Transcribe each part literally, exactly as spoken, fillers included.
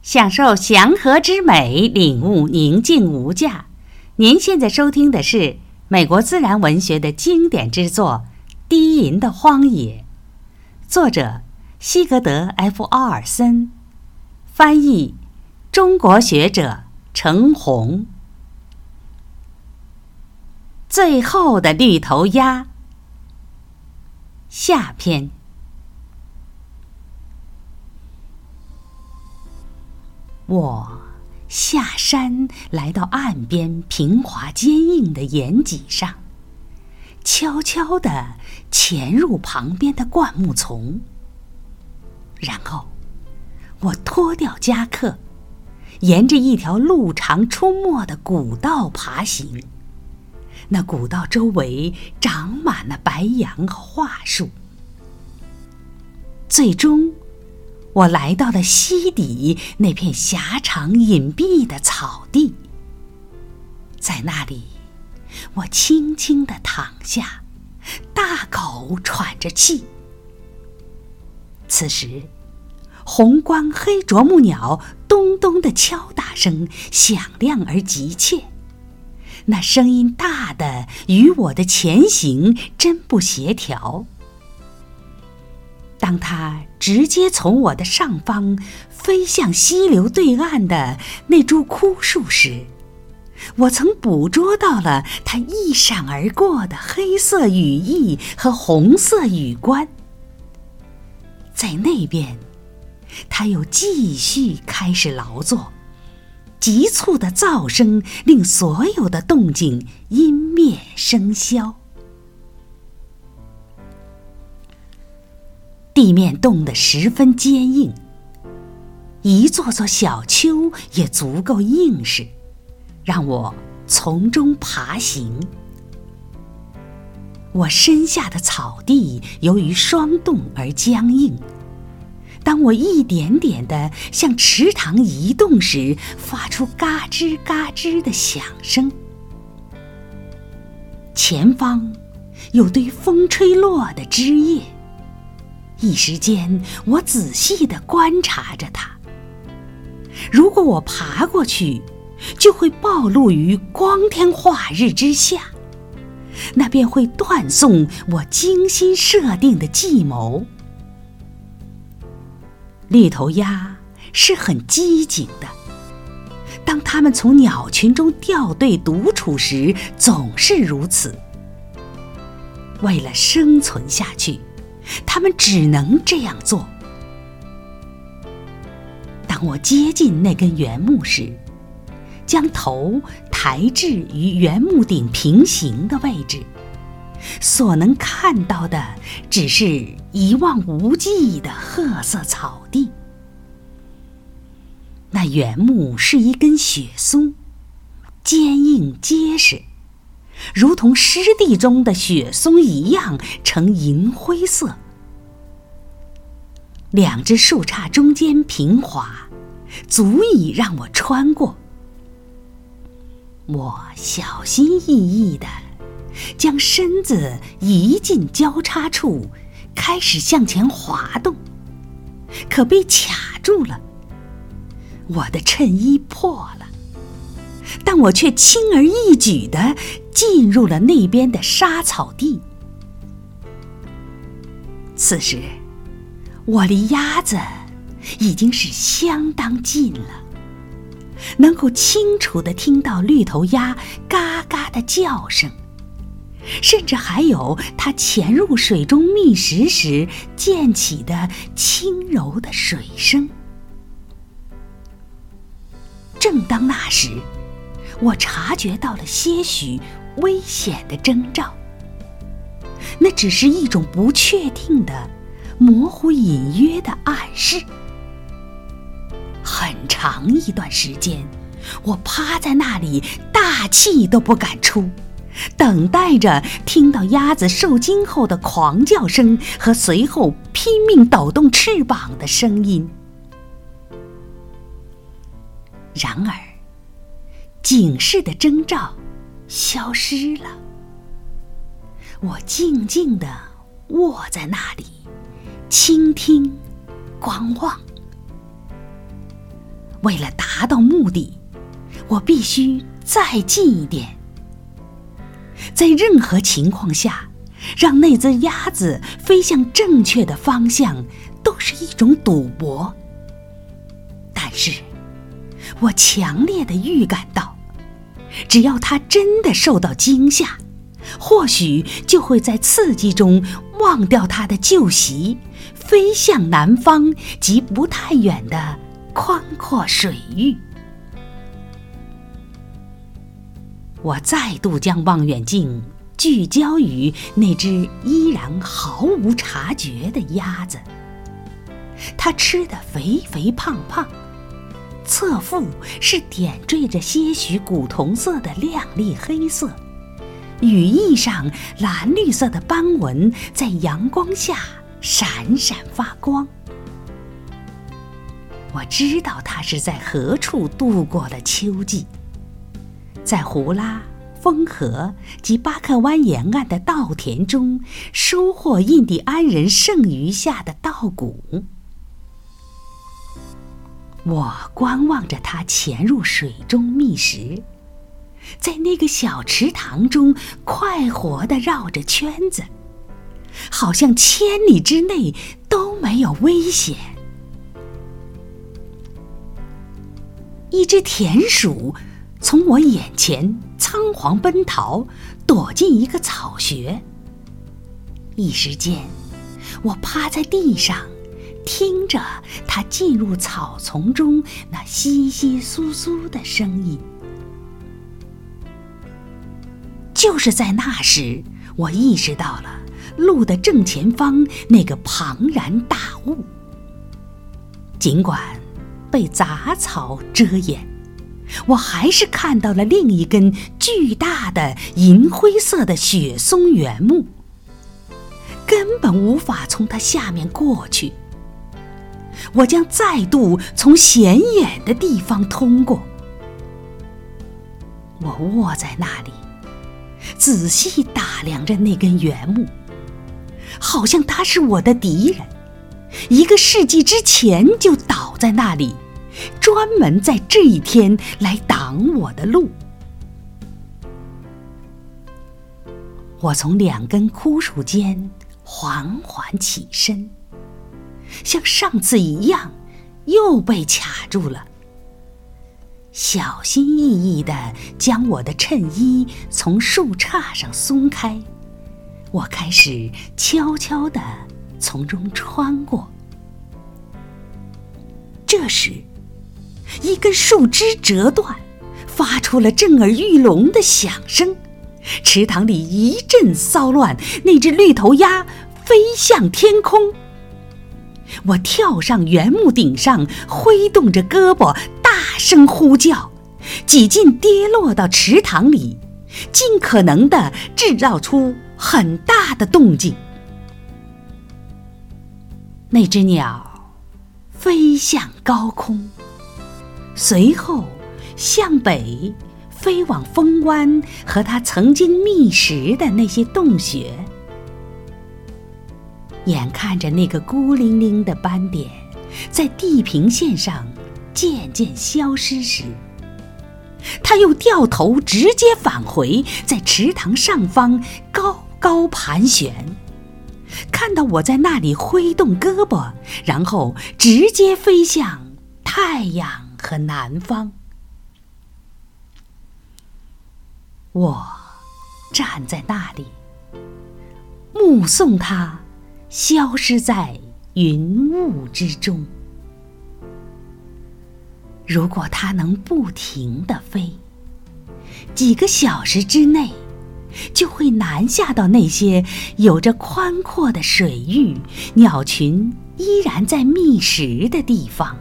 享受祥和之美，领悟宁静无价。您现在收听的是美国自然文学的经典之作《低吟的荒野》，作者西格德 ·F· 奥尔森，翻译中国学者程红。最后的绿头鸭下篇。我下山来到岸边平滑坚硬的岩脊上，悄悄地潜入旁边的灌木丛。然后我脱掉夹克，沿着一条路常出没的古道爬行。那古道周围长满了白杨和桦树。最终我来到了溪底那片狭长隐蔽的草地，在那里，我轻轻地躺下，大口喘着气。此时，红冠黑啄木鸟咚咚的敲打声响亮而急切，那声音大得与我的前行真不协调。当它直接从我的上方飞向溪流对岸的那株枯树时，我曾捕捉到了它一闪而过的黑色羽翼和红色羽冠。在那边，它又继续开始劳作，急促的噪声令所有的动静因灭生消。地面冻得十分坚硬，一座座小丘也足够硬实，让我从中爬行。我身下的草地由于霜冻而僵硬，当我一点点地向池塘移动时，发出嘎吱嘎吱的响声。前方有堆风吹落的枝叶，一时间我仔细地观察着它。如果我爬过去，就会暴露于光天化日之下，那便会断送我精心设定的计谋。绿头鸭是很机警的，当它们从鸟群中调队独处时，总是如此。为了生存下去，它们只能这样做。当我接近那根原木时，将头抬至与原木顶平行的位置，所能看到的只是一望无际的褐色草地。那原木是一根雪松，坚硬结实，如同湿地中的雪松一样呈银灰色。两只树杈中间平滑，足以让我穿过。我小心翼翼地将身子移进交叉处，开始向前滑动，可被卡住了。我的衬衣破了，但我却轻而易举地进入了那边的沙草地。此时，我离鸭子已经是相当近了，能够清楚地听到绿头鸭嘎嘎的叫声，甚至还有它潜入水中觅食时溅起的轻柔的水声。正当那时，我察觉到了些许危险的征兆，那只是一种不确定的模糊隐约的暗示。很长一段时间，我趴在那里，大气都不敢出，等待着听到鸭子受惊后的狂叫声和随后拼命抖动翅膀的声音。然而，警示的征兆消失了。我静静地卧在那里，倾听，观望。 为了达到目的，我必须再近一点。在任何情况下，让那只鸭子飞向正确的方向都是一种赌博。但是，我强烈地预感到，只要它真的受到惊吓，或许就会在刺激中忘掉它的旧习，飞向南方及不太远的宽阔水域。我再度将望远镜聚焦于那只依然毫无察觉的鸭子，它吃得肥肥胖胖，侧腹是点缀着些许古铜色的亮丽黑色，羽翼上蓝绿色的斑纹在阳光下闪闪发光。我知道它是在何处度过了秋季，在胡拉、风河及巴克湾沿岸的稻田中收获印第安人剩余下的稻谷。我观望着它潜入水中觅食，在那个小池塘中快活地绕着圈子，好像千里之内都没有危险。一只田鼠从我眼前仓皇奔逃，躲进一个草穴。一时间，我趴在地上，听着它进入草丛中那窸窸窣窣的声音。就是在那时，我意识到了路的正前方那个庞然大物。尽管被杂草遮掩，我还是看到了另一根巨大的银灰色的雪松原木，根本无法从它下面过去。我将再度从显眼的地方通过。我卧在那里，仔细打量着那根原木，好像它是我的敌人，一个世纪之前就倒在那里，专门在这一天来挡我的路。我从两根枯树间缓缓起身，像上次一样，又被卡住了。小心翼翼地将我的衬衣从树杈上松开，我开始悄悄地从中穿过。这时，一根树枝折断，发出了震耳欲聋的响声，池塘里一阵骚乱，那只绿头鸭飞向天空。我跳上原木顶上，挥动着胳膊，大声呼叫，几近跌落到池塘里，尽可能地制造出很大的动静。那只鸟飞向高空，随后向北飞往峰湾和它曾经觅食的那些洞穴。眼看着那个孤零零的斑点在地平线上渐渐消失时，它又掉头直接返回，在池塘上方高高盘旋。看到我在那里挥动胳膊，然后直接飞向太阳和南方。我站在那里，目送它消失在云雾之中。如果它能不停地飞，几个小时之内就会南下到那些有着宽阔的水域、鸟群依然在觅食的地方。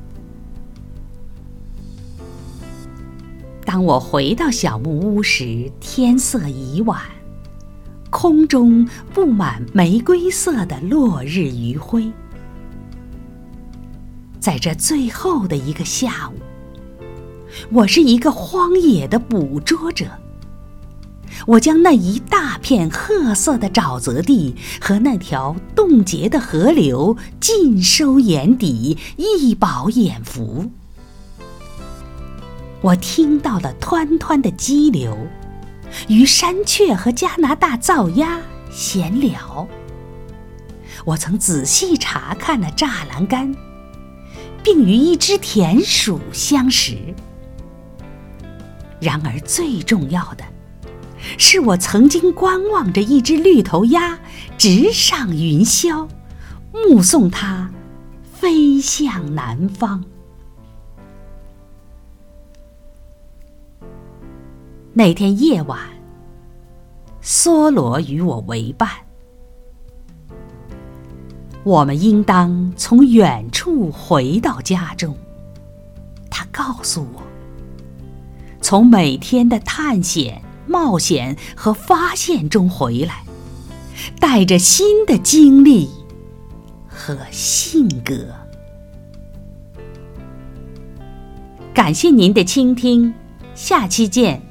当我回到小木屋时，天色已晚，空中布满玫瑰色的落日余晖。在这最后的一个下午，我是一个荒野的捕捉者。我将那一大片褐色的沼泽地和那条冻结的河流尽收眼底，一饱眼福。 我听到了湍湍的激流，与山雀和加拿大噪鸦闲聊。我曾仔细查看了栅栏杆，并与一只田鼠相识。然而最重要的是，我曾经观望着一只绿头鸭直上云霄，目送它飞向南方。那天夜晚，梭罗与我为伴。我们应当从远处回到家中，他告诉我，从每天的探险、冒险和发现中回来，带着新的经历和性格。感谢您的倾听，下期见。